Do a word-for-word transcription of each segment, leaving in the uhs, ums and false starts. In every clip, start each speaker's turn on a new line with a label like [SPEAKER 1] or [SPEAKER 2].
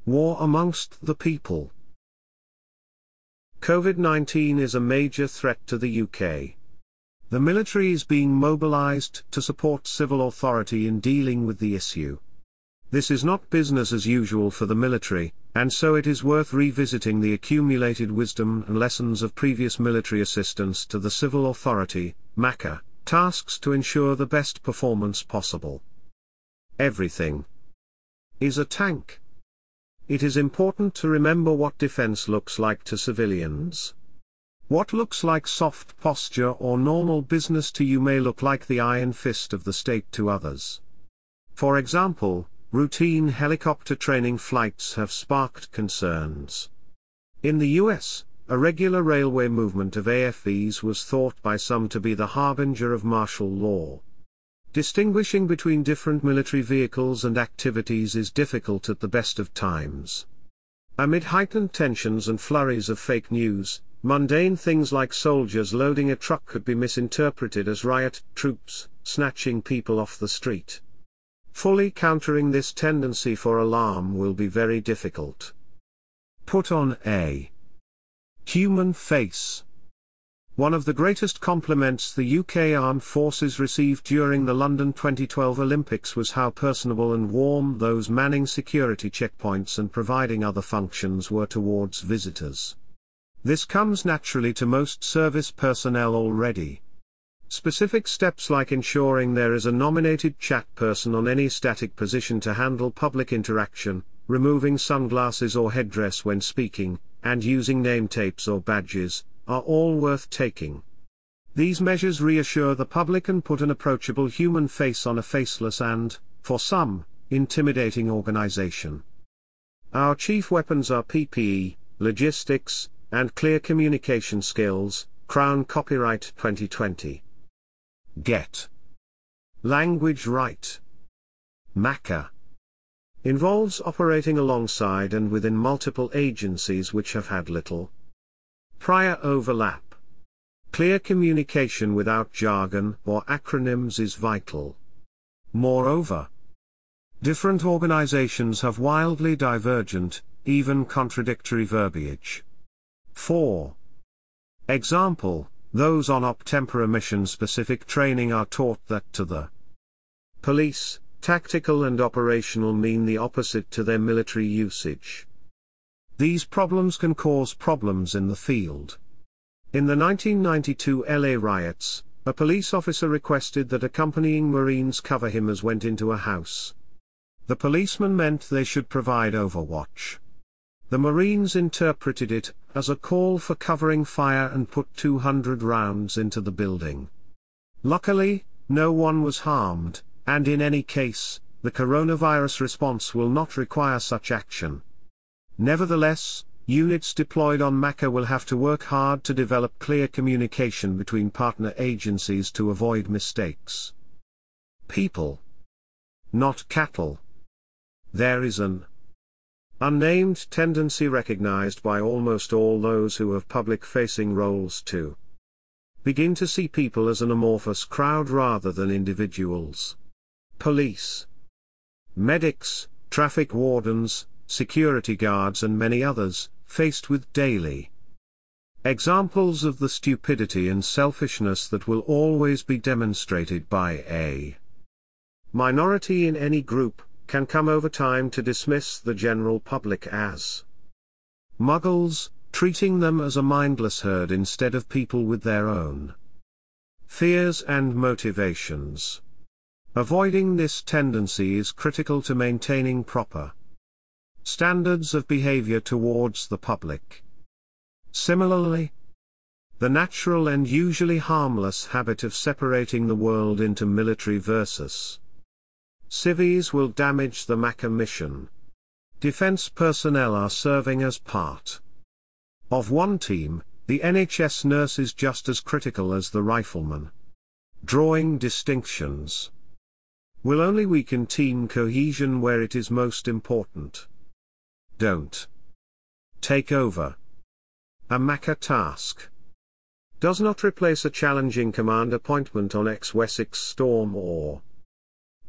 [SPEAKER 1] War amongst the people. COVID nineteen is a major threat to the U K. The military is being mobilized to support civil authority in dealing with the issue. This is not business as usual for the military, and so it is worth revisiting the accumulated wisdom and lessons of previous military assistance to the civil authority, MACA, tasks to ensure the best performance possible. Everything is a tank. It is important to remember what defense looks like to civilians. What looks like soft posture or normal business to you may look like the iron fist of the state to others. For example, routine helicopter training flights have sparked concerns. In the U S, a regular railway movement of A F Vs was thought by some to be the harbinger of martial law. Distinguishing between different military vehicles and activities is difficult at the best of times. Amid heightened tensions and flurries of fake news, mundane things like soldiers loading a truck could be misinterpreted as riot troops snatching people off the street. Fully countering this tendency for alarm will be very difficult. Put on a human face. One of the greatest compliments the U K Armed Forces received during the London twenty twelve Olympics was how personable and warm those manning security checkpoints and providing other functions were towards visitors. This comes naturally to most service personnel already. Specific steps like ensuring there is a nominated chat person on any static position to handle public interaction, removing sunglasses or headdress when speaking, and using name tapes or badges, are all worth taking. These measures reassure the public and put an approachable human face on a faceless and, for some, intimidating organization. Our chief weapons are P P E, logistics, and clear communication skills. Crown Copyright twenty twenty. Get language right. MACA involves operating alongside and within multiple agencies which have had little prior overlap. Clear communication without jargon or acronyms is vital. Moreover, different organizations have wildly divergent, even contradictory verbiage. For example, those on op-tempora mission-specific training are taught that to the police, tactical and operational mean the opposite to their military usage. These problems can cause problems in the field. In the nineteen ninety-two L A riots, a police officer requested that accompanying Marines cover him as went into a house. The policeman meant they should provide overwatch. The Marines interpreted it as a call for covering fire and put two hundred rounds into the building. Luckily, no one was harmed, and in any case, the coronavirus response will not require such action. Nevertheless, units deployed on MACA will have to work hard to develop clear communication between partner agencies to avoid mistakes. People, not cattle. There is an unnamed tendency recognized by almost all those who have public-facing roles to begin to see people as an amorphous crowd rather than individuals. Police, medics, traffic wardens, security guards and many others, faced with daily examples of the stupidity and selfishness that will always be demonstrated by a minority in any group, can come over time to dismiss the general public as muggles, treating them as a mindless herd instead of people with their own fears and motivations. Avoiding this tendency is critical to maintaining proper standards of behavior towards the public. Similarly, the natural and usually harmless habit of separating the world into military versus civies will damage the MACA mission. Defense personnel are serving as part of one team, the N H S nurse is just as critical as the rifleman. Drawing distinctions will only weaken team cohesion where it is most important. Don't take over a MACA task. Does not replace a challenging command appointment on ex-Wessex Storm or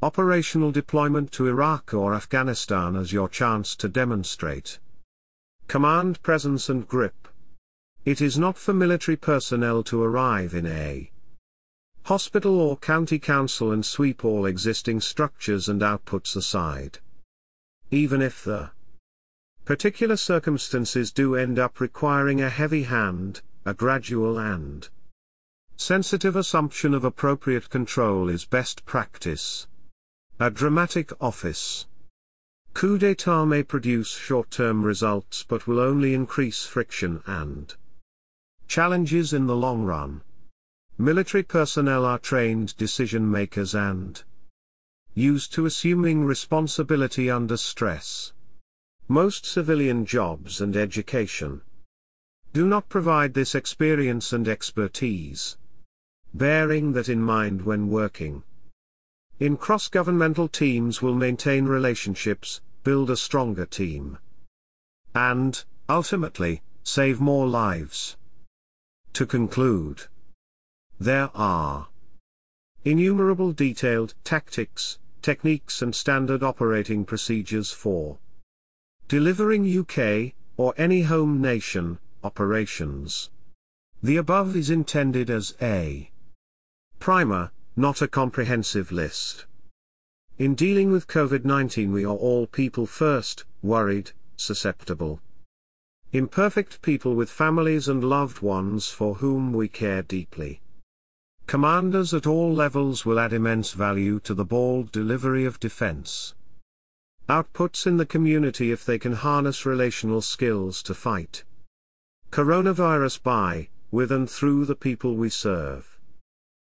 [SPEAKER 1] Operational deployment to Iraq or Afghanistan as your chance to demonstrate command presence and grip. It is not for military personnel to arrive in a hospital or county council and sweep all existing structures and outputs aside. Even if the particular circumstances do end up requiring a heavy hand, a gradual and sensitive assumption of appropriate control is best practice. A dramatic office coup d'état may produce short-term results but will only increase friction and challenges in the long run. Military personnel are trained decision makers and used to assuming responsibility under stress. Most civilian jobs and education do not provide this experience and expertise. Bearing that in mind when working in cross-governmental teams will maintain relationships, build a stronger team, and, ultimately, save more lives. To conclude, there are innumerable detailed tactics, techniques and standard operating procedures for delivering U K, or any home nation, operations. The above is intended as a primer, not a comprehensive list. In dealing with COVID nineteen we are all people first, worried, susceptible, imperfect people with families and loved ones for whom we care deeply. Commanders at all levels will add immense value to the bold delivery of defense outputs in the community if they can harness relational skills to fight coronavirus by, with and through the people we serve.